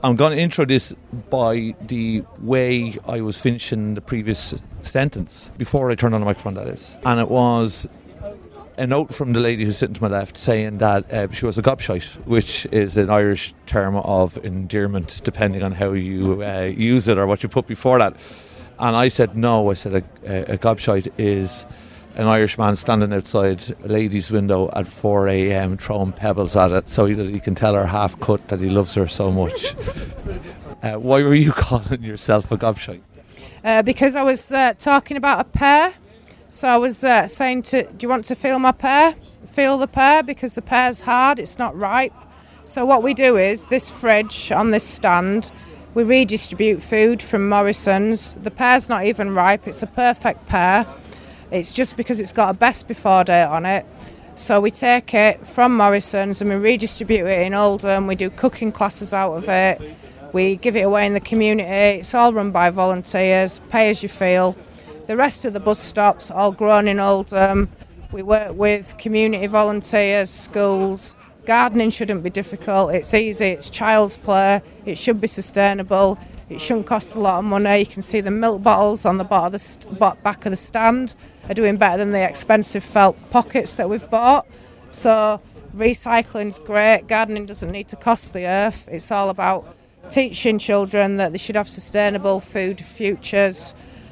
I'm going to intro this by the way I was finishing the previous sentence, before I turned on the microphone, that is. And it was a note from the lady who's sitting to my left saying that she was a gobshite, which is an Irish term of endearment, depending on how you use it or what you put before that. And I said no. I said a gobshite is an Irish man standing outside a lady's window at 4 a.m. throwing pebbles at it so that he can tell her half cut that he loves her so much. Why were you calling yourself a gobshite? Because I was talking about a pear. So I was saying do you want to feel my pear? Feel the pear, because the pear's hard, it's not ripe. So what we do is, this fridge on this stand, we redistribute food from Morrison's. The pear's not even ripe, it's a perfect pear. It's just because it's got a best before date on it. So we take it from Morrison's and we redistribute it in Oldham. We do cooking classes out of it. We give it away in the community. It's all run by volunteers, pay as you feel. The rest of the bus stops, all grown in Oldham. We work with community volunteers, schools. Gardening shouldn't be difficult. It's easy. It's child's play. It should be sustainable. It shouldn't cost a lot of money. You can see the milk bottles on the back of the stand are doing better than the expensive felt pockets that we've bought. So recycling's great. Gardening doesn't need to cost the earth. It's all about teaching children that they should have sustainable food futures.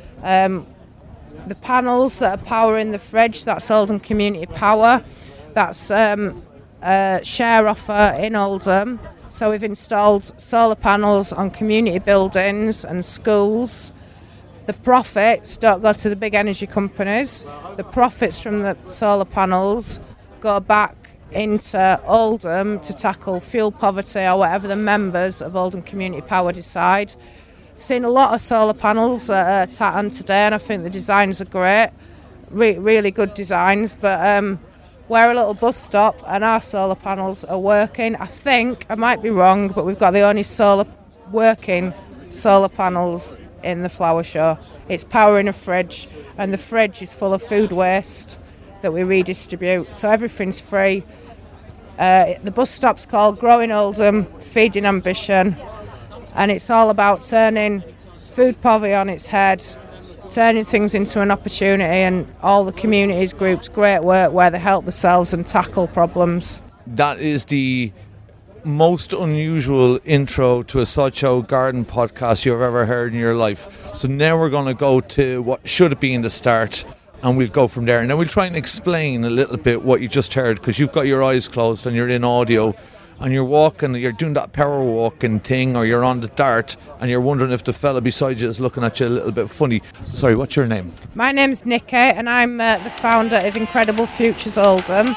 The panels that are powering the fridge, that's Oldham Community Power. That's a share offer in Oldham. So we've installed solar panels on community buildings and schools. The profits don't go to the big energy companies. The profits from the solar panels go back into Oldham to tackle fuel poverty or whatever the members of Oldham Community Power decide. I've seen a lot of solar panels at Tatton today, and I think the designs are great, really good designs, but we're a little bus stop and our solar panels are working. I think, I might be wrong, but we've got the only working solar panels in the flower show. It's powering a fridge, and the fridge is full of food waste that we redistribute, so everything's free. The bus stop's called Growing Oldham, Feeding Ambition, and it's all about turning food poverty on its head, turning things into an opportunity, and all the communities groups, great work where they help themselves and tackle problems. That is the most unusual intro to a Sod Show garden podcast you've ever heard in your life. So now we're going to go to what should have been the start, and we'll go from there. And then we'll try and explain a little bit what you just heard, because you've got your eyes closed and you're in audio, and you're walking, you're doing that power walking thing, or you're on the dart, and you're wondering if the fella beside you is looking at you a little bit funny. Sorry, what's your name? My name's Nikki, and I'm the founder of Incredible Futures Oldham.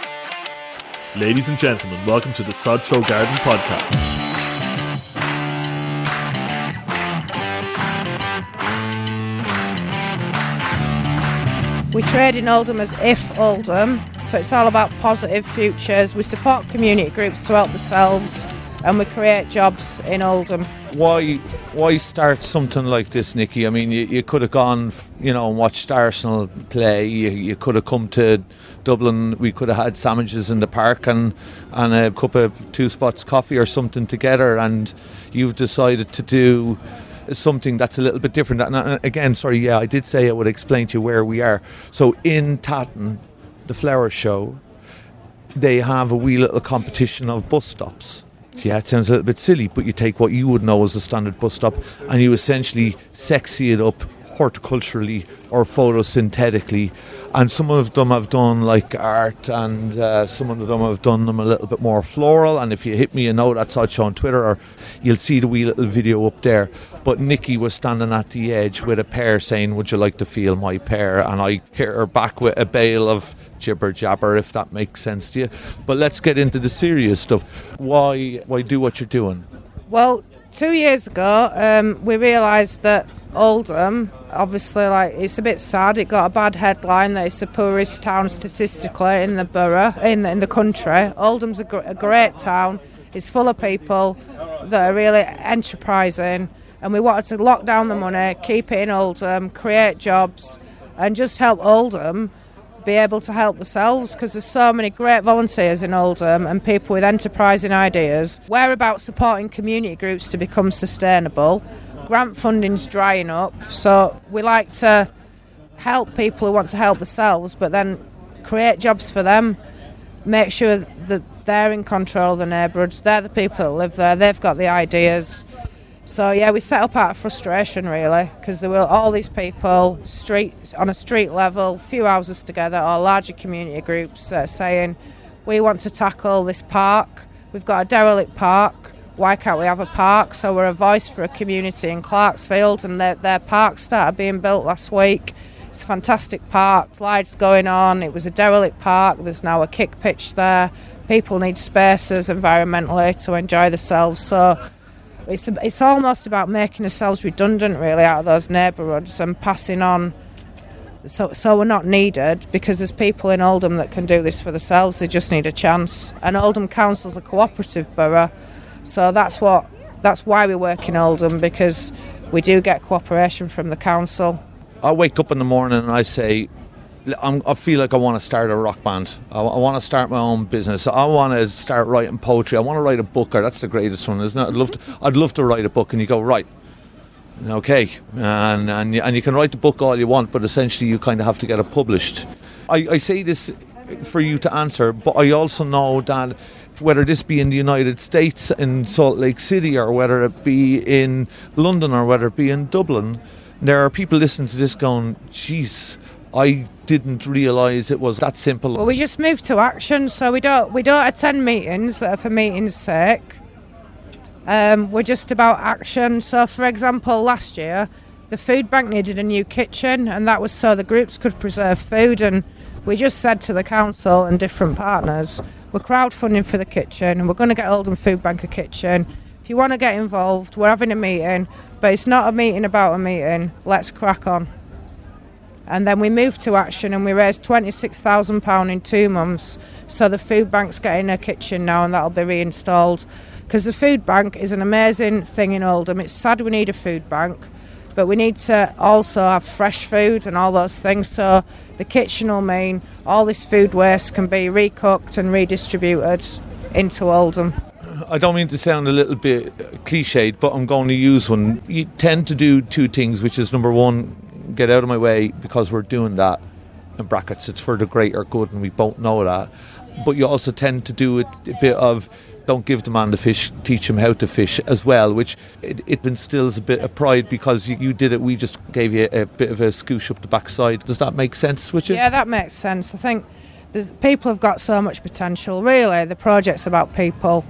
Ladies and gentlemen, welcome to the Sod Show Garden Podcast. We trade in Oldham as If Oldham, so it's all about positive futures. We support community groups to help themselves, and we create jobs in Oldham. Why start something like this, Nikki? I mean, you could have gone, and watched Arsenal play. You could have come to Dublin. We could have had sandwiches in the park and a cup of 2 Spots coffee or something together. And you've decided to do something that's a little bit different. And again, sorry, I did say I would explain to you where we are. So in Tatton, the flower show, they have a wee little competition of bus stops. Yeah, it sounds a little bit silly, but you take what you would know as a standard bus stop and you essentially sexy it up horticulturally or photosynthetically, and some of them have done like art, and some of them have done them a little bit more floral. And if you hit me a note at Sod Show on Twitter, or you'll see the wee little video up there. But Nikki was standing at the edge with a pear saying, "Would you like to feel my pear?" And I hit her back with a bale of jibber jabber, if that makes sense to you. But let's get into the serious stuff. Why do what you're doing? Well, 2 years ago, we realised that Oldham, obviously, it's a bit sad. It got a bad headline that it's the poorest town statistically in the borough, in the country. Oldham's a great town. It's full of people that are really enterprising, and we wanted to lock down the money, keep it in Oldham, create jobs, and just help Oldham be able to help themselves, because there's so many great volunteers in Oldham and people with enterprising ideas. We're about supporting community groups to become sustainable. Grant funding's drying up, so we like to help people who want to help themselves, but then create jobs for them, make sure that they're in control of the neighbourhoods, they're the people that live there, they've got the ideas. So yeah, we set up out of frustration really, because there were all these people on a street level, few houses together, or larger community groups saying, we want to tackle this park, we've got a derelict park, why can't we have a park? So we're a voice for a community in Clarksfield, and their park started being built last week. It's a fantastic park, slides going on, it was a derelict park, there's now a kick pitch there, people need spaces environmentally to enjoy themselves, so it's almost about making ourselves redundant really out of those neighbourhoods and passing on, so we're not needed, because there's people in Oldham that can do this for themselves, they just need a chance. And Oldham Council's a cooperative borough, so that's why we work in Oldham, because we do get cooperation from the council. I wake up in the morning and I say, I feel like I want to start a rock band. I want to start my own business. I want to start writing poetry. I want to write a book. Or that's the greatest one, isn't it? I'd love to write a book. And you go, right, okay, and you can write the book all you want, but essentially you kind of have to get it published. I say this for you to answer, but I also know that whether this be in the United States, in Salt Lake City, or whether it be in London, or whether it be in Dublin, there are people listening to this going, geez, I didn't realise it was that simple. Well, we just moved to action, so we don't attend meetings for meetings' sake. We're just about action. So, for example, last year, the food bank needed a new kitchen, and that was so the groups could preserve food. And we just said to the council and different partners, we're crowdfunding for the kitchen, and we're going to get Oldham Food Bank a kitchen. If you want to get involved, we're having a meeting, but it's not a meeting about a meeting. Let's crack on. And then we moved to action and we raised £26,000 in 2 months. So the food bank's getting a kitchen now, and that'll be reinstalled. Because the food bank is an amazing thing in Oldham. It's sad we need a food bank, but we need to also have fresh food and all those things. So the kitchen will mean all this food waste can be recooked and redistributed into Oldham. I don't mean to sound a little bit cliched, but I'm going to use one. You tend to do two things, which is number one, get out of my way, because we're doing that, in brackets, it's for the greater good, and we both know that. But you also tend to do it a bit of, don't give the man the fish, teach him how to fish as well, which it instills a bit of pride, because you did it, we just gave you a bit of a scoosh up the backside. Does that make sense with you? Yeah, that makes sense. I think people have got so much potential. Really, the project's about people.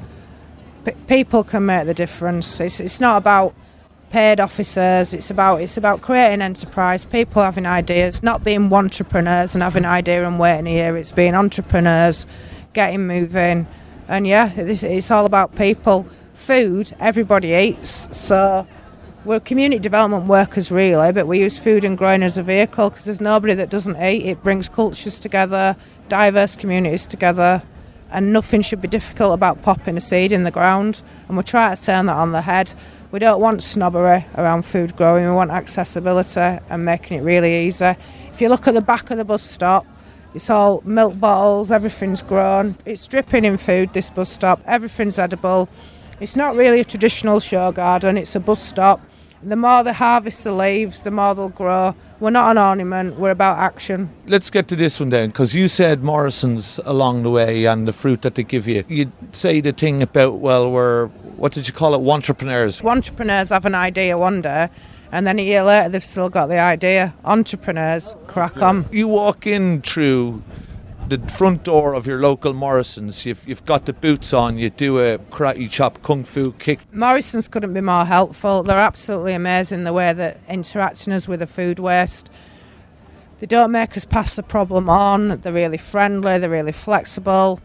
People can make the difference. It's not about paid officers. It's about creating enterprise, people having ideas, not being entrepreneurs and having an idea and waiting a year. It's being entrepreneurs, getting moving, and yeah, it's all about people. Food, everybody eats, so we're community development workers really, but we use food and growing as a vehicle, because there's nobody that doesn't eat. It brings cultures together, diverse communities together, and nothing should be difficult about popping a seed in the ground, and we're trying to turn that on the head. We don't want snobbery around food growing, we want accessibility and making it really easy. If you look at the back of the bus stop, it's all milk bottles, everything's grown. It's dripping in food, this bus stop, everything's edible. It's not really a traditional show garden, it's a bus stop. The more they harvest the leaves, the more they'll grow. We're not an ornament, we're about action. Let's get to this one then, because you said Morrison's along the way and the fruit that they give you. You'd say the thing about, well, what did you call it, entrepreneurs? Entrepreneurs have an idea one day, and then a year later they've still got the idea. Entrepreneurs, crack on. You walk in through the front door of your local Morrison's, you've got the boots on, you do a karate chop, kung fu kick. Morrison's couldn't be more helpful. They're absolutely amazing the way that interacting us with the food waste. They don't make us pass the problem on. They're really friendly, they're really flexible.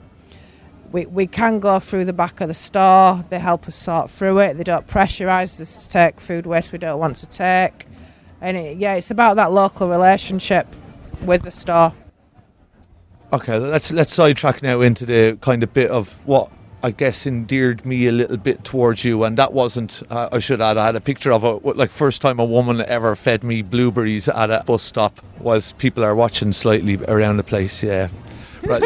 We can go through the back of the store. They help us sort through it. They don't pressurise us to take food waste we don't want to take. And it's about that local relationship with the store. Okay, let's sidetrack now into the kind of bit of what I guess, endeared me a little bit towards you. And that wasn't, I should add, I had a picture of it, like first time a woman ever fed me blueberries at a bus stop, whilst people are watching slightly around the place, yeah. Right,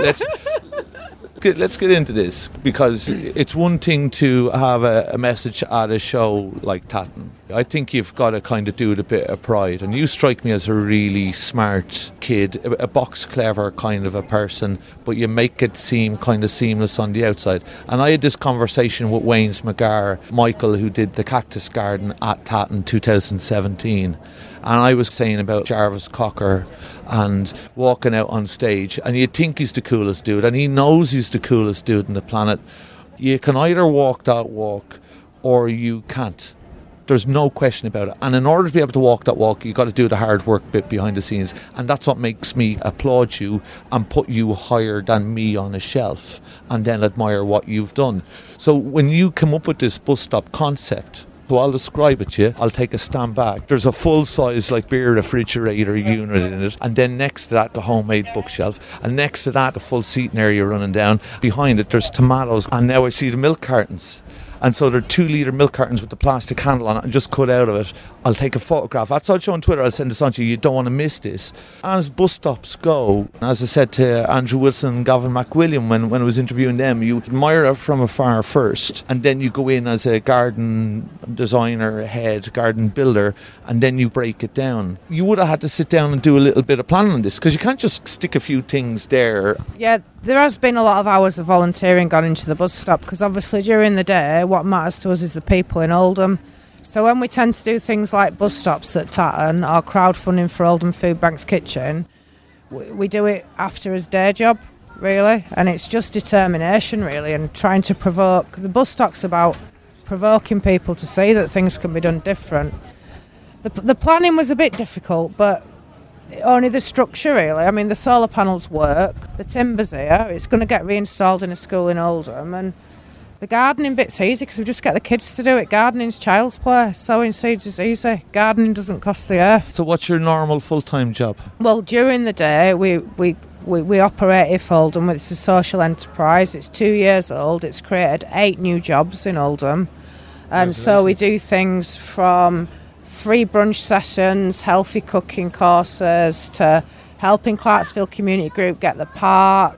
let's get into this, because it's one thing to have a message at a show like Tatton. I think you've got to kind of do it a bit of pride, and you strike me as a really smart kid, a box clever kind of a person, but you make it seem kind of seamless on the outside. And I had this conversation with Wayne's McGar, Michael, who did the Cactus Garden at Tatton 2017, and I was saying about Jarvis Cocker and walking out on stage, and you'd think he's the coolest dude, and he knows he's the coolest dude on the planet. You can either walk that walk or you can't. There's no question about it. And in order to be able to walk that walk, you've got to do the hard work bit behind the scenes. And that's what makes me applaud you and put you higher than me on a shelf, and then admire what you've done. So when you come up with this bus stop concept, so I'll describe it to you. I'll take a stand back. There's a full-size beer refrigerator unit in it, and then next to that the homemade bookshelf, and next to that the full seating area running down. Behind it there's tomatoes, and now I see the milk cartons. And so they're 2-litre milk cartons with the plastic handle on it, and just cut out of it. I'll take a photograph. That's all show on Twitter. I'll send this on to you. You don't want to miss this. As bus stops go, as I said to Andrew Wilson and Gavin McWilliam when I was interviewing them, you admire it from afar first, and then you go in as a garden designer, head garden builder, and then you break it down. You would have had to sit down and do a little bit of planning on this, because you can't just stick a few things there. Yeah, there has been a lot of hours of volunteering gone into the bus stop, because obviously during the day what matters to us is the people in Oldham. So when we tend to do things like bus stops at Tatton or crowdfunding for Oldham Food Bank's kitchen, we do it after his day job, really, and it's just determination, really, and trying to provoke. The bus stop's about provoking people to see that things can be done different. The planning was a bit difficult, but only the structure, really. I mean, the solar panels work, the timber's here, it's going to get reinstalled in a school in Oldham, and the gardening bit's easy because we just get the kids to do it. Gardening's child's play. Sowing seeds is easy. Gardening doesn't cost the earth. So what's your normal full-time job? Well, during the day, we operate IF Oldham. It's a social enterprise. It's 2 years old. It's created 8 new jobs in Oldham. And so we do things from free brunch sessions, healthy cooking courses, to helping Clarksville Community Group get the park,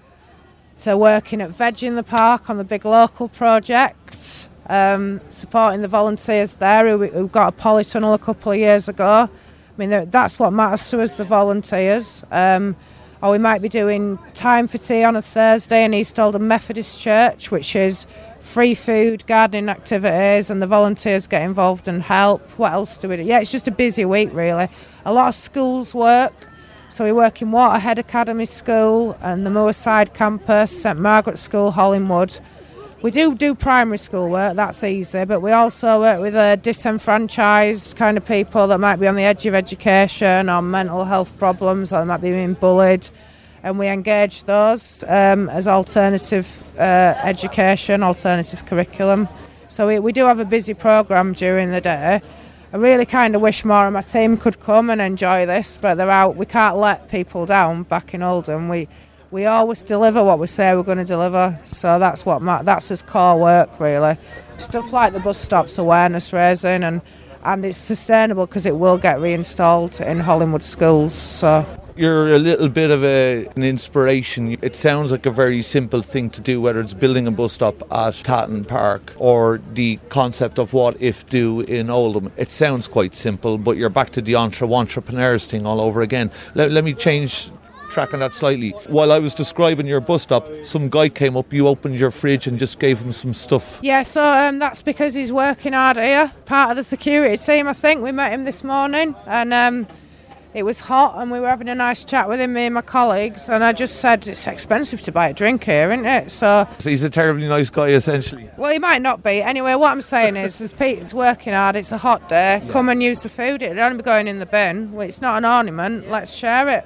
to working at Veg in the Park on the big local projects, supporting the volunteers there who got a polytunnel a couple of years ago. I mean, that's what matters to us, the volunteers. Or we might be doing Time for Tea on a Thursday in East Oldham Methodist Church, which is free food, gardening activities, and the volunteers get involved and help. What else do we do? Yeah, it's just a busy week, really. A lot of schools work. So we work in Waterhead Academy School and the Moorside campus, St Margaret's School, Hollingwood. We do primary school work, that's easy, but we also work with disenfranchised kind of people that might be on the edge of education or mental health problems, or they might be being bullied, and we engage those as alternative education, alternative curriculum. So we do have a busy programme during the day. I really kind of wish more of my team could come and enjoy this, but they're out. We can't let people down back in Oldham. We always deliver what we say we're going to deliver, so that's his core work, really. Stuff like the bus stops, awareness raising, and it's sustainable because it will get reinstalled in Hollingwood schools. So you're a little bit of an inspiration. It sounds like a very simple thing to do, whether it's building a bus stop at Tatton Park or the concept of what if do in Oldham. It sounds quite simple, but you're back to the entrepreneurs thing all over again. Let me change track on that slightly. While I was describing your bus stop, some guy came up, you opened your fridge and just gave him some stuff. Yeah, so that's because he's working hard here, part of the security team, I think. We met him this morning, and it was hot, and we were having a nice chat with him, me and my colleagues, and I just said, it's expensive to buy a drink here, isn't it? So he's a terribly nice guy, essentially. Well, he might not be. Anyway, what I'm saying is Peter's working hard, it's a hot day, Come and use the food. It'll only be going in the bin. Well, it's not an ornament, let's share it.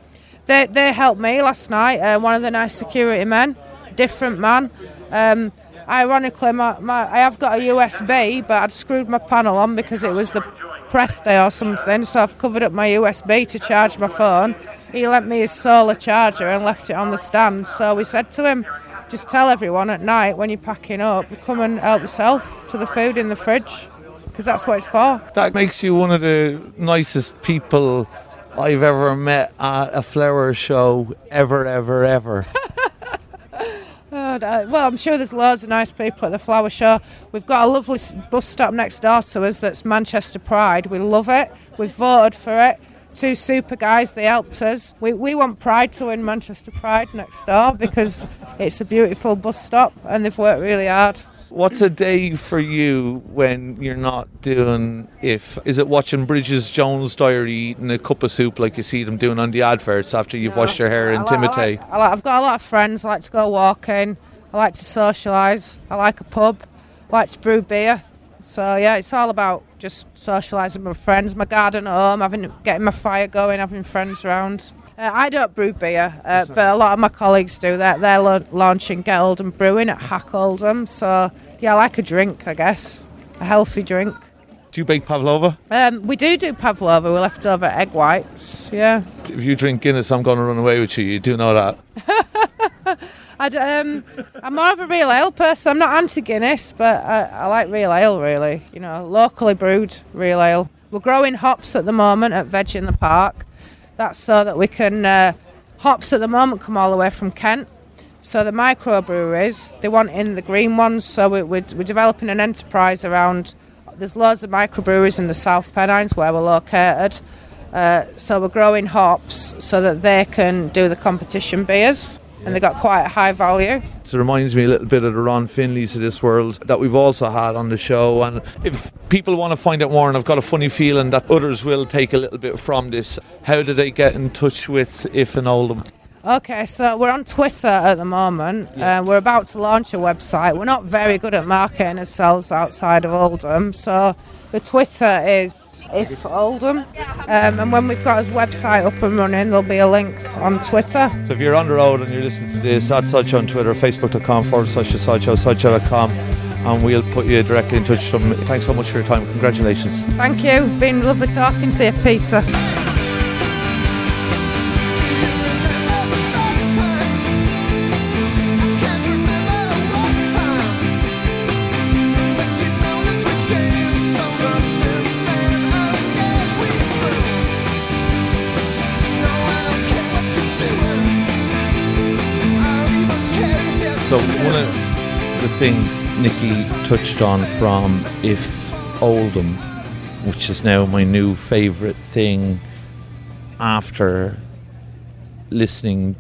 They helped me last night, one of the nice security men, different man. Ironically, I have got a USB, but I'd screwed my panel on because it was the press day or something, so I've covered up my USB to charge my phone. He lent me his solar charger and left it on the stand, so we said to him, just tell everyone at night when you're packing up, come and help yourself to the food in the fridge, because that's what it's for. That makes you one of the nicest people I've ever met at a flower show, ever. Well, I'm sure there's loads of nice people at the flower show. We've got a lovely bus stop next door to us that's Manchester Pride. We love it. We've voted for it. 2 super guys, they helped us. We want Pride to win Manchester Pride next door because it's a beautiful bus stop and they've worked really hard. What's a day for you when you're not doing IF? Is it watching Bridget Jones' Diary, eating a cup of soup like you see them doing on the adverts after you've washed your hair in Timothy? I've got a lot of friends. I like to go walking. I like to socialise. I like a pub. I like to brew beer. So yeah, it's all about just socialising with friends. My garden at home, getting my fire going, having friends around. I don't brew beer, but a lot of my colleagues do that. They're launching Get Oldham Brewing at Hack Oldham. So, yeah, I like a drink, I guess. A healthy drink. Do you bake pavlova? We do pavlova. We left over egg whites, yeah. If you drink Guinness, I'm going to run away with you. You do know that. I'm more of a real ale person. I'm not anti-Guinness, but I like real ale, really. You know, locally brewed real ale. We're growing hops at the moment at Veg in the Park. That's so that we can... hops at the moment come all the way from Kent. So the microbreweries, they want in the green ones. So we're developing an enterprise around... There's loads of microbreweries in the South Pennines where we're located. So we're growing hops so that they can do the competition beers. And they got quite a high value. It reminds me a little bit of the Ron Finleys of this world that we've also had on the show. And if people want to find out more, and I've got a funny feeling that others will take a little bit from this, how do they get in touch with IF and Oldham? Okay, so we're on Twitter at the moment. We're about to launch a website. We're not very good at marketing ourselves outside of Oldham. So the Twitter is IF Oldham, and when we've got his website up and running, there'll be a link on Twitter. So if you're on the road and you're listening to this, at Sideshow on Twitter, facebook.com/Sideshow, Sideshow.com, and we'll put you directly in touch with them. Thanks so much for your time. Congratulations. Thank you. Been lovely talking to you, Peter. So one of the things Nikki touched on from IF Oldham, which is now my new favourite thing after listening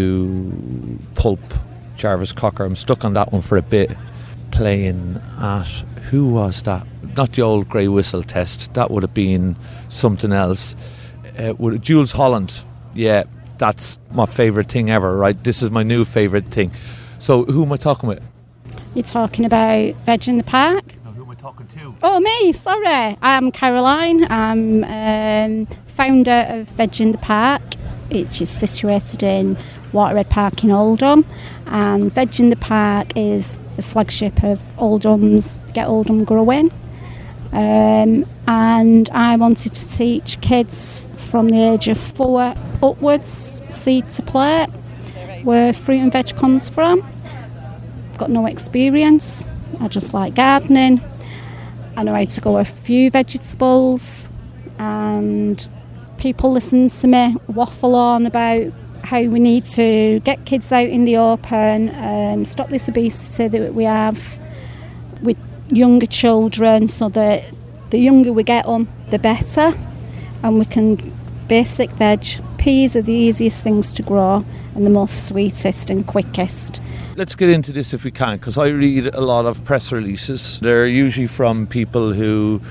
to Pulp, Jarvis Cocker. I'm stuck on that one for a bit, playing at, who was that? Not the old grey whistle test, that would have been something else. Jules Holland, yeah, that's my favourite thing ever, right? This is my new favourite thing. So who am I talking with? You're talking about Veg in the Park? No, who am I talking to? Oh, me, sorry. I'm Caroline. I'm founder of Veg in the Park, which is situated in Waterhead Park in Oldham. And Veg in the Park is the flagship of Oldham's Get Oldham Growing. And I wanted to teach kids from the age of 4 upwards, seed to plate, where fruit and veg comes from. I've got no experience. I just like gardening. I know how to grow a few vegetables, and people listen to me waffle on about how we need to get kids out in the open, stop this obesity that we have with younger children, so that the younger we get them, the better. And we can basic veg. Peas are the easiest things to grow and the most sweetest and quickest. Let's get into this if we can, because I read a lot of press releases. They're usually from people who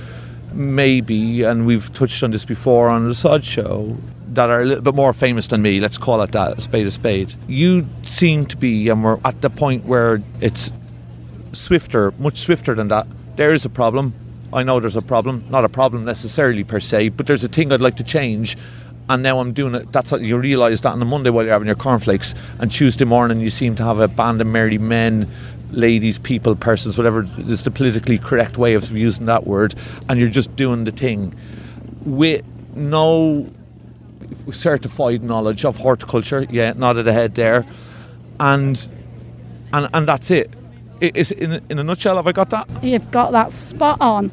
maybe, and we've touched on this before on the Sod Show, that are a little bit more famous than me. Let's call it that, a spade a spade. You seem to be, and we're at the point where it's swifter, much swifter than that. There is a problem. I know there's a problem. Not a problem necessarily per se, but there's a thing I'd like to change. And now I'm doing it. That's what you realise that on a Monday while you're having your cornflakes, and Tuesday morning you seem to have a band of merry men, ladies, people, persons, whatever is the politically correct way of using that word, and you're just doing the thing with no certified knowledge of horticulture. Yeah, nodded ahead there. And and that's it. Is in a nutshell, have I got that? You've got that spot on.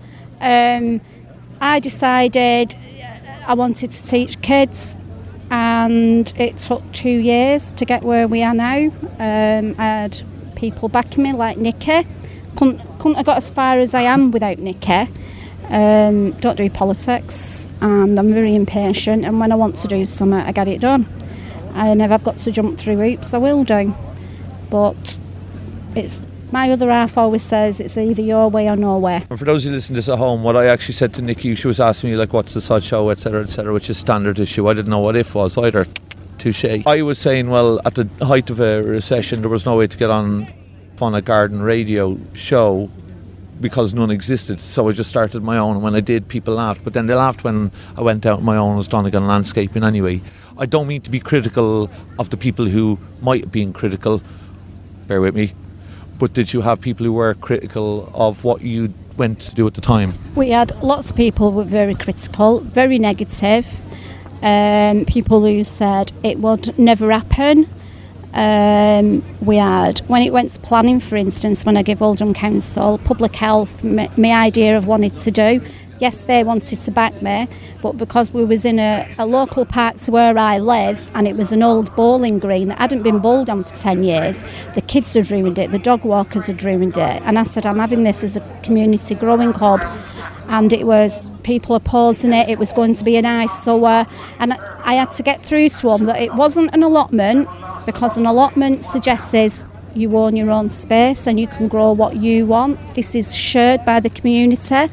I decided I wanted to teach kids, and it took 2 years to get where we are now. I had people backing me like Nikki. Couldn't have got as far as I am without Nikki. Don't do politics, and I'm very impatient, and when I want to do something, I get it done. And if I've got to jump through hoops, I will do. But it's my other half always says it's either your way or no way. And for those who listen to this at home, what I actually said to Nikki, she was asking me, like, what's the Sod Show, etc., which is standard issue. I didn't know what if was either. Touche. I was saying, well, at the height of a recession, there was no way to get on a garden radio show because none existed. So I just started my own, and when I did, people laughed. But then they laughed when I went out on my own as Donegan Landscaping anyway. I don't mean to be critical of the people who might have been critical. Bear with me. But did you have people who were critical of what you went to do at the time? We had lots of people who were very critical, very negative. People who said it would never happen. We had, when it went to planning, for instance, when I gave Oldham Council, public health, my idea of wanted to do, yes, they wanted to back me, but because we was in a local park to where I live, and it was an old bowling green that hadn't been bowled on for 10 years, the kids had ruined it, the dog walkers had ruined it, and I said, I'm having this as a community growing hub, and it was people opposing it, it was going to be an eyesore, and I had to get through to them that it wasn't an allotment, because an allotment suggests you own your own space and you can grow what you want. This is shared by the community.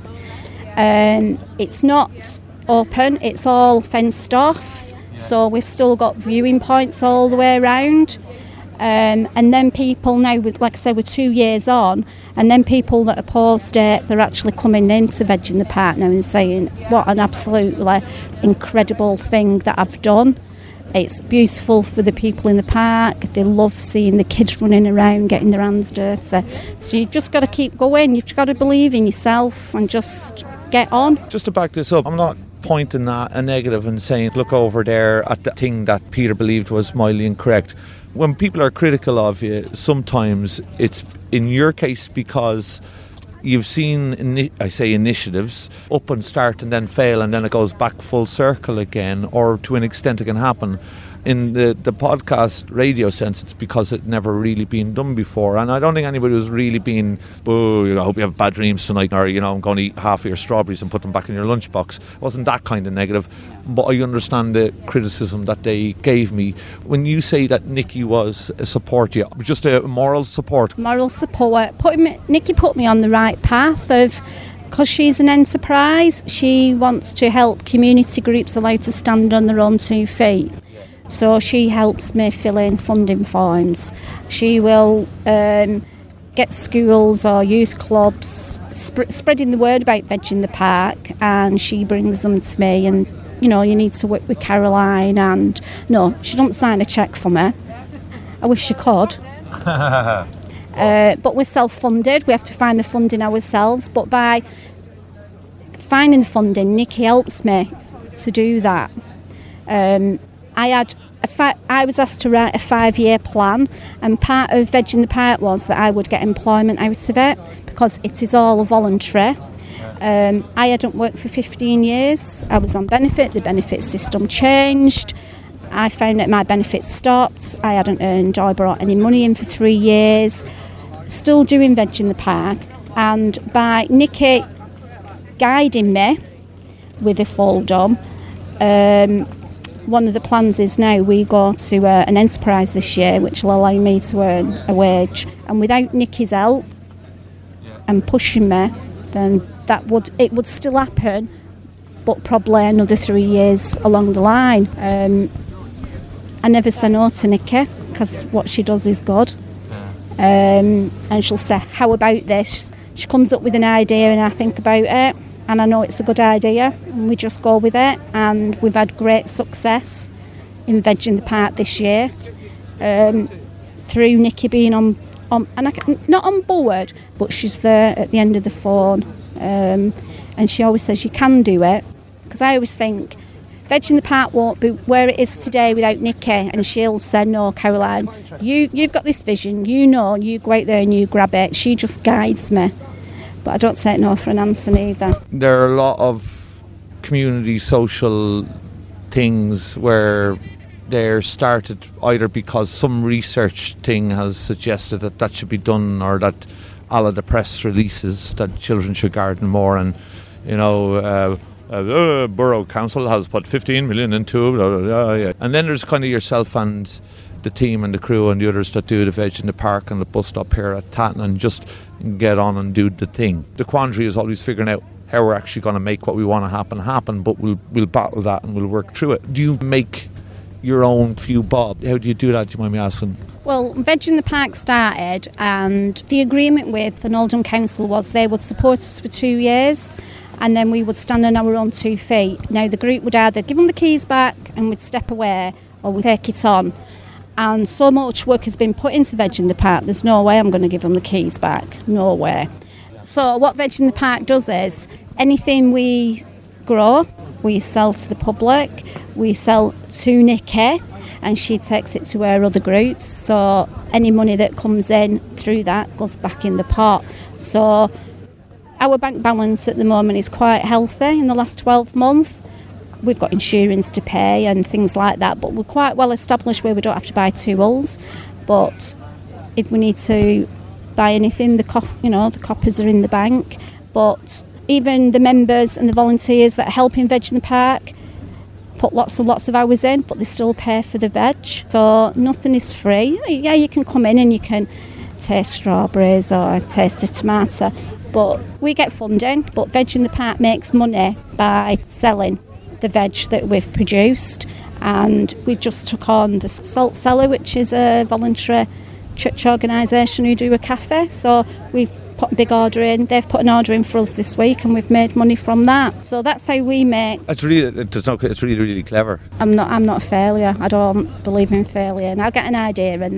It's not open, it's all fenced off, so we've still got viewing points all the way around, and then people now, like I say, we're 2 years on, and then people that opposed it, they're actually coming into Veg in the Park now and saying what an absolutely incredible thing that I've done. It's beautiful for the people in the park. They love seeing the kids running around, getting their hands dirty. So you've just got to keep going. You've got to believe in yourself and just get on. Just to back this up, I'm not pointing at a negative and saying, look over there at the thing that Peter believed was mildly incorrect. When people are critical of you, sometimes it's, in your case, because you've seen, initiatives up and start and then fail, and then it goes back full circle again, or to an extent it can happen. In the podcast radio sense, it's because it never really been done before, and I don't think anybody was really being, I hope you have bad dreams tonight, or I'm going to eat half of your strawberries and put them back in your lunchbox. It wasn't that kind of negative, but I understand the criticism that they gave me. When you say that Nikki was a support, just a moral support. Moral support. Nikki put me on the right path of, because she's an enterprise, she wants to help community groups allowed to stand on their own 2 feet. So she helps me fill in funding forms. She will get schools or youth clubs spreading the word about Veg in the Park, and she brings them to me, and you need to work with Caroline, and no, she doesn't sign a cheque for me. I wish she could. But we're self-funded. We have to find the funding ourselves, but by finding the funding, Nikki helps me to do that. I was asked to write a 5-year plan, and part of Veg in the Park was that I would get employment out of it, because it is all voluntary. I hadn't worked for 15 years. I was on benefit. The benefit system changed. I found that my benefits stopped. I hadn't earned or brought any money in for 3 years. Still doing Veg in the Park, and by Nikki guiding me with a Oldham, one of the plans is now we go to an enterprise this year, which will allow me to earn a wage. And without Nikki's help and pushing me, then it would still happen, but probably another 3 years along the line. I never say no to Nikki, because what she does is good. And she'll say, how about this? She comes up with an idea and I think about it, and I know it's a good idea, and we just go with it. And we've had great success in Veg in the Park this year, through Nikki being on and not on board, but she's there at the end of the phone, and she always says you can do it, because I always think Veg in the Park won't be where it is today without Nikki, and she'll say, no, Caroline, you've got this vision, you go out there and you grab it. She just guides me, but I don't take no for an answer either. There are a lot of community social things where they're started either because some research thing has suggested that should be done, or that a la the press releases that children should garden more, and Borough Council has put 15 million into blah, blah, blah, yeah. And then there's kind of yourself and the team and the crew and the others that do the Veg in the Park and the bus stop here at Tatton, and just get on and do the thing. The quandary is always figuring out how we're actually going to make what we want to happen, but we'll battle that and we'll work through it. Do you make your own few bob? How do you do that, do you mind me asking? Well, Veg in the Park started, and the agreement with the Oldham Council was they would support us for 2 years, and then we would stand on our own 2 feet. Now, the group would either give them the keys back and we'd step away, or we'd take it on. And so much work has been put into Veg in the Park, there's no way I'm going to give them the keys back. No way. So what Veg in the Park does is, anything we grow, we sell to the public, we sell to Nikki, and she takes it to her other groups. So any money that comes in through that goes back in the pot. So our bank balance at the moment is quite healthy in the last 12 months. We've got insurance to pay and things like that, but we're quite well established where we don't have to buy tools. But if we need to buy anything, the coppers are in the bank. But even the members and the volunteers that are helping Veg in the Park put lots of hours in, but they still pay for the veg. So nothing is free. Yeah, you can come in and you can taste strawberries or taste a tomato, but we get funding. But Veg in the Park makes money by selling the veg that we've produced, and we just took on the Salt Cellar, which is a voluntary church organisation who do a cafe. So we've put a big order in. They've put an order in for us this week, and we've made money from that. So that's how we make. It's really clever. I'm not a failure. I don't believe in failure. And I'll get an idea, and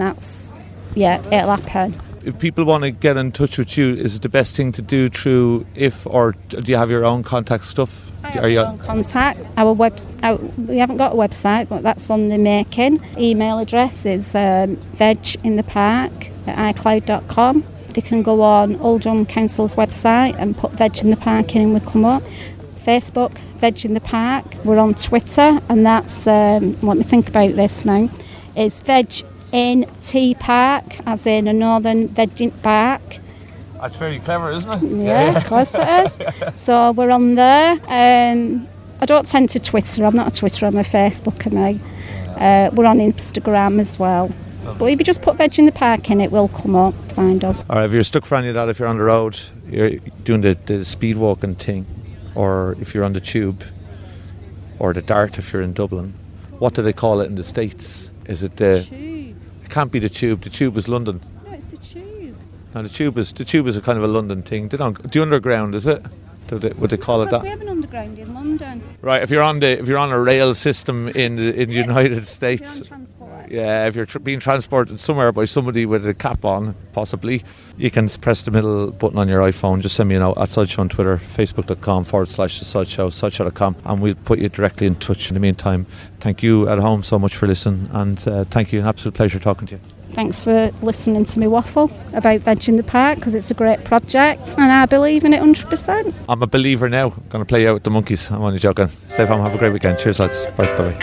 it'll happen. If people want to get in touch with you, is it the best thing to do through or do you have your own contact stuff? I have my own contact. We haven't got a website, but that's on the making. Email address is veginthepark@icloud.com. They can go on Oldham Council's website and put Veg in the Park in, and we'll come up. Facebook, Veg in the Park. We're on Twitter, and that's, let me think about this now, it's Veg in T Park, as in a northern Veg Park. That's very clever, isn't it? Yeah, of course it is. So we're on there. I don't tend to Twitter. I'm not a Twitter, I'm a Facebooker now. We're on Instagram as well. But if you just put Veg in the Park in, it will come up, find us. All right, if you're stuck for any of that, if you're on the road, you're doing the speed walking thing, or if you're on the tube, or the Dart if you're in Dublin, what do they call it in the States? Is it the Tube? It can't be the Tube. The Tube is London. No, it's the Tube. No, the Tube is a kind of a London thing. The Underground, is it? Would they call it that? We have an underground in London. Right, if you're on a rail system in the United States, yeah, if you're being transported somewhere by somebody with a cap on, possibly, you can press the middle button on your iPhone. Just send me a note at Sudshow on Twitter, facebook.com/The Sudshow, and we'll put you directly in touch. In the meantime, thank you at home so much for listening, and thank you, an absolute pleasure talking to you. Thanks for listening to me waffle about Veg in the Park, because it's a great project and I believe in it 100%. I'm a believer now. I'm going to play out with the monkeys. I'm only joking. Stay home, have a great weekend. Cheers, lads. Bye.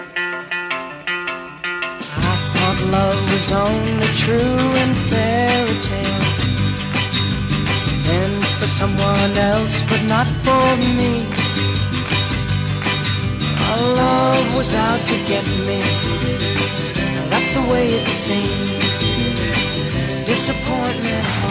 I thought love was only true in fairy tales, and for someone else, but not for me. Our love was out to get me. That's the way it seemed. Disappointment